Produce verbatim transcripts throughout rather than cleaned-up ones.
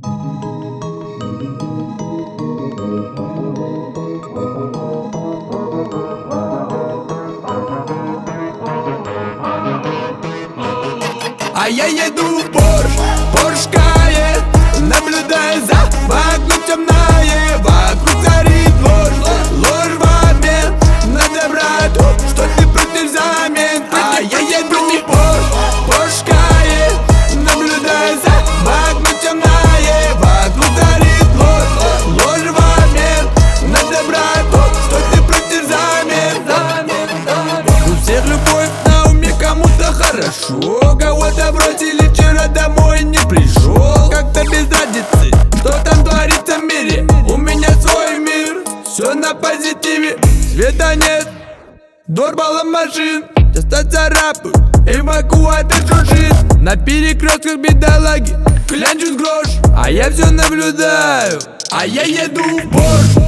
А я еду в Порш, Порш Кайен, наблюдая за вокруг темное, вокруг царит ложь, ложь в обмен на доброту, что ты против замен. А я еду в Порш, Порш Кайен, наблюдая за вокруг темное, вокруг царит ложь, ложь в обмен на доброту, что ты против замен. У всех любовь на уме, кому-то хорошо, кого-то бросили, вчера домой не пришел. Как-то без разницы, что там творится в мире. У меня свой мир, все на позитиве. Света нет, дорвало машин, часто царапают, эвакуатор жужжит. На перекрестках бедолаги клянчут грош, а я все наблюдаю, а я еду в Порш.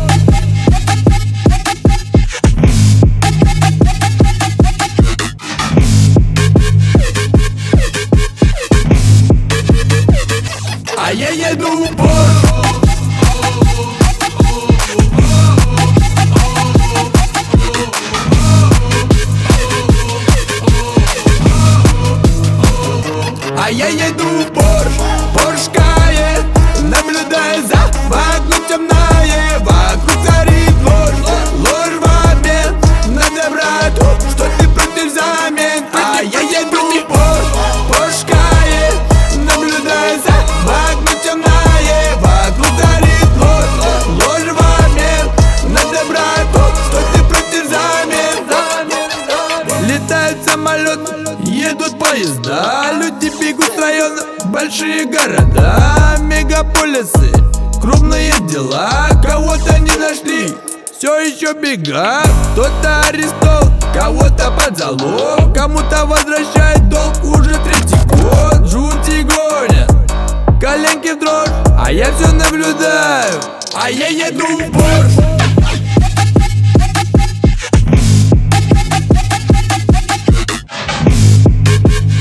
А я еду в Порш. А я еду в Порш, Порш Кайен, наблюдая за вокруг темное, вокруг царит ложь, ложь в обмен на доброту, что ты против замен. А я еду в Порш, Порш Кайен, наблюдая за вокруг темное, вокруг царит ложь, ложь в обмен на доброту, что ты против замен. Летают самолеты, едут поезда, люди бегут с района, большие города, мегаполисы, крупные дела. Кого-то не нашли, все еще бегают, кто-то арестован, кого-то под залог, кому-то возвращает долг уже третий год. Жути гонят, коленки в дрожь, а я все наблюдаю, а я еду в Порш.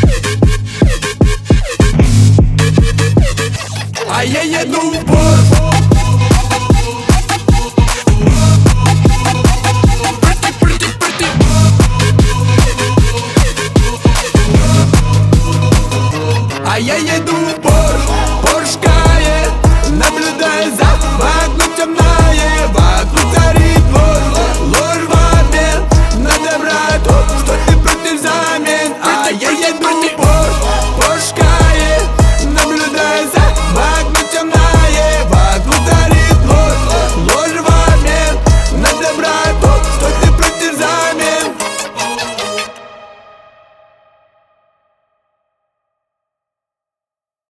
А я еду в Порш.